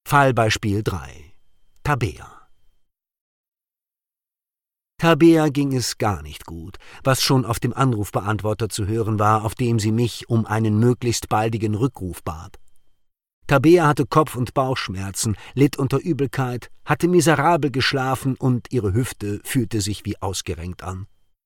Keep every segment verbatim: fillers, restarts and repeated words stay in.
Fallbeispiel drei. Tabea. Tabea ging es gar nicht gut, was schon auf dem Anrufbeantworter zu hören war, auf dem sie mich um einen möglichst baldigen Rückruf bat. Tabea hatte Kopf- und Bauchschmerzen, litt unter Übelkeit, hatte miserabel geschlafen und ihre Hüfte fühlte sich wie ausgerenkt an.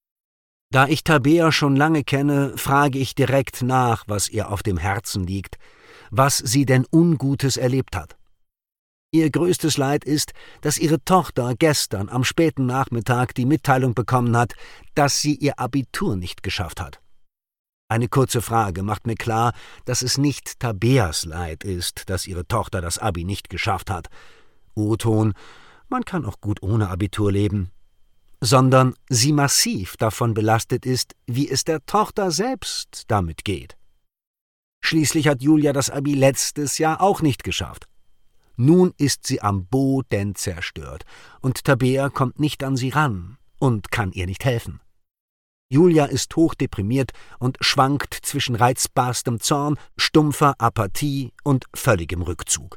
Da ich Tabea schon lange kenne, frage ich direkt nach, was ihr auf dem Herzen liegt, was sie denn Ungutes erlebt hat. Ihr größtes Leid ist, dass ihre Tochter gestern am späten Nachmittag die Mitteilung bekommen hat, dass sie ihr Abitur nicht geschafft hat. Eine kurze Frage macht mir klar, dass es nicht Tabeas Leid ist, dass ihre Tochter das Abi nicht geschafft hat. O-Ton, man kann auch gut ohne Abitur leben. Sondern sie massiv davon belastet ist, wie es der Tochter selbst damit geht. Schließlich hat Julia das Abi letztes Jahr auch nicht geschafft. Nun ist sie am Boden zerstört, und Tabea kommt nicht an sie ran und kann ihr nicht helfen. Julia ist hochdeprimiert und schwankt zwischen reizbarstem Zorn, stumpfer Apathie und völligem Rückzug.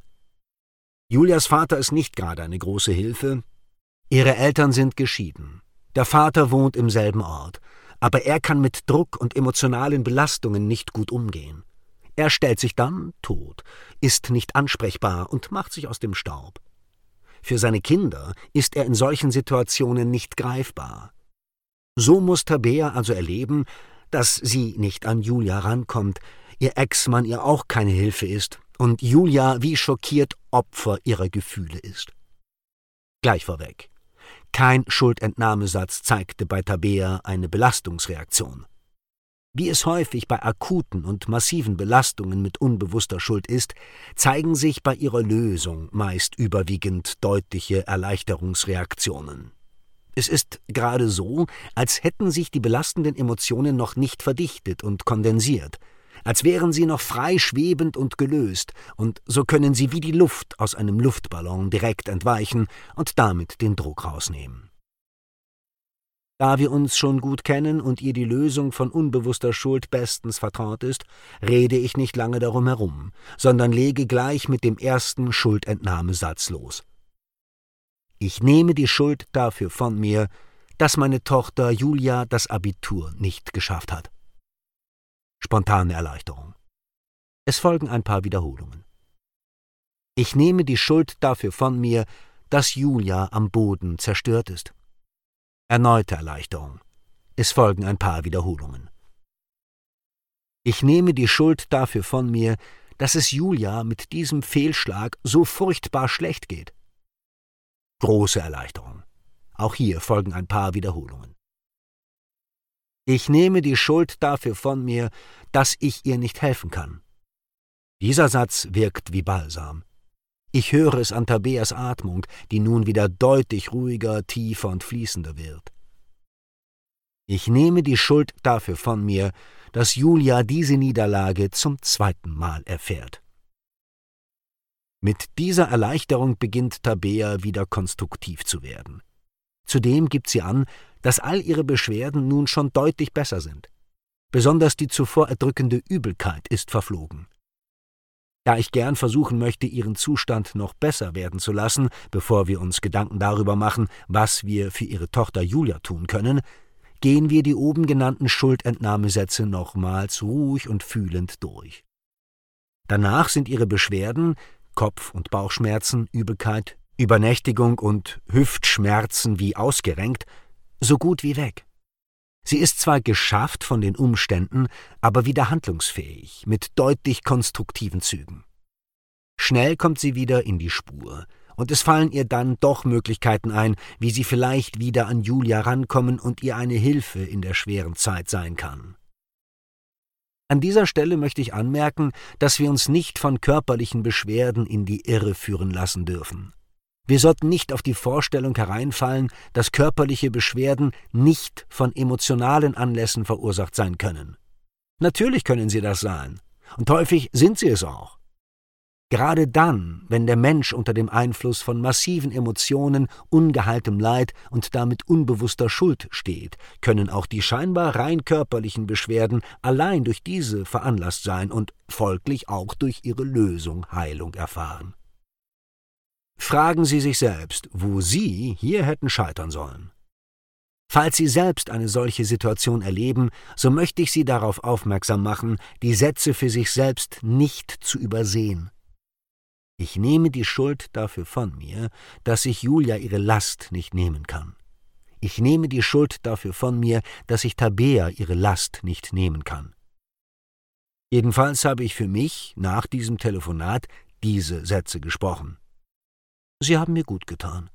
Julias Vater ist nicht gerade eine große Hilfe. Ihre Eltern sind geschieden. Der Vater wohnt im selben Ort, aber er kann mit Druck und emotionalen Belastungen nicht gut umgehen. Er stellt sich dann tot, ist nicht ansprechbar und macht sich aus dem Staub. Für seine Kinder ist er in solchen Situationen nicht greifbar. So muss Tabea also erleben, dass sie nicht an Julia rankommt, ihr Ex-Mann ihr auch keine Hilfe ist und Julia wie schockiert Opfer ihrer Gefühle ist. Gleich vorweg: Kein Schuldentnahmesatz zeigte bei Tabea eine Belastungsreaktion. Wie es häufig bei akuten und massiven Belastungen mit unbewusster Schuld ist, zeigen sich bei ihrer Lösung meist überwiegend deutliche Erleichterungsreaktionen. Es ist gerade so, als hätten sich die belastenden Emotionen noch nicht verdichtet und kondensiert, als wären sie noch frei schwebend und gelöst, und so können sie wie die Luft aus einem Luftballon direkt entweichen und damit den Druck rausnehmen. Da wir uns schon gut kennen und ihr die Lösung von unbewusster Schuld bestens vertraut ist, rede ich nicht lange darum herum, sondern lege gleich mit dem ersten Schuldentnahmesatz los. Ich nehme die Schuld dafür von mir, dass meine Tochter Julia das Abitur nicht geschafft hat. Spontane Erleichterung. Es folgen ein paar Wiederholungen. Ich nehme die Schuld dafür von mir, dass Julia am Boden zerstört ist. Erneute Erleichterung. Es folgen ein paar Wiederholungen. Ich nehme die Schuld dafür von mir, dass es Julia mit diesem Fehlschlag so furchtbar schlecht geht. Große Erleichterung. Auch hier folgen ein paar Wiederholungen. Ich nehme die Schuld dafür von mir, dass ich ihr nicht helfen kann. Dieser Satz wirkt wie Balsam. Ich höre es an Tabeas Atmung, die nun wieder deutlich ruhiger, tiefer und fließender wird. Ich nehme die Schuld dafür von mir, dass Julia diese Niederlage zum zweiten Mal erfährt. Mit dieser Erleichterung beginnt Tabea wieder konstruktiv zu werden. Zudem gibt sie an, dass all ihre Beschwerden nun schon deutlich besser sind. Besonders die zuvor erdrückende Übelkeit ist verflogen. Da ich gern versuchen möchte, ihren Zustand noch besser werden zu lassen, bevor wir uns Gedanken darüber machen, was wir für ihre Tochter Julia tun können, gehen wir die oben genannten Schuldentnahmesätze nochmals ruhig und fühlend durch. Danach sind ihre Beschwerden, Kopf- und Bauchschmerzen, Übelkeit, Übernächtigung und Hüftschmerzen wie ausgerenkt, so gut wie weg. Sie ist zwar geschafft von den Umständen, aber wieder handlungsfähig, mit deutlich konstruktiven Zügen. Schnell kommt sie wieder in die Spur, und es fallen ihr dann doch Möglichkeiten ein, wie sie vielleicht wieder an Julia rankommen und ihr eine Hilfe in der schweren Zeit sein kann. An dieser Stelle möchte ich anmerken, dass wir uns nicht von körperlichen Beschwerden in die Irre führen lassen dürfen. Wir sollten nicht auf die Vorstellung hereinfallen, dass körperliche Beschwerden nicht von emotionalen Anlässen verursacht sein können. Natürlich können sie das sein, und häufig sind sie es auch. Gerade dann, wenn der Mensch unter dem Einfluss von massiven Emotionen, ungeheiltem Leid und damit unbewusster Schuld steht, können auch die scheinbar rein körperlichen Beschwerden allein durch diese veranlasst sein und folglich auch durch ihre Lösung Heilung erfahren. Fragen Sie sich selbst, wo Sie hier hätten scheitern sollen. Falls Sie selbst eine solche Situation erleben, so möchte ich Sie darauf aufmerksam machen, die Sätze für sich selbst nicht zu übersehen. Ich nehme die Schuld dafür von mir, dass sich Julia ihre Last nicht nehmen kann. Ich nehme die Schuld dafür von mir, dass sich Tabea ihre Last nicht nehmen kann. Jedenfalls habe ich für mich nach diesem Telefonat diese Sätze gesprochen. Sie haben mir gut getan.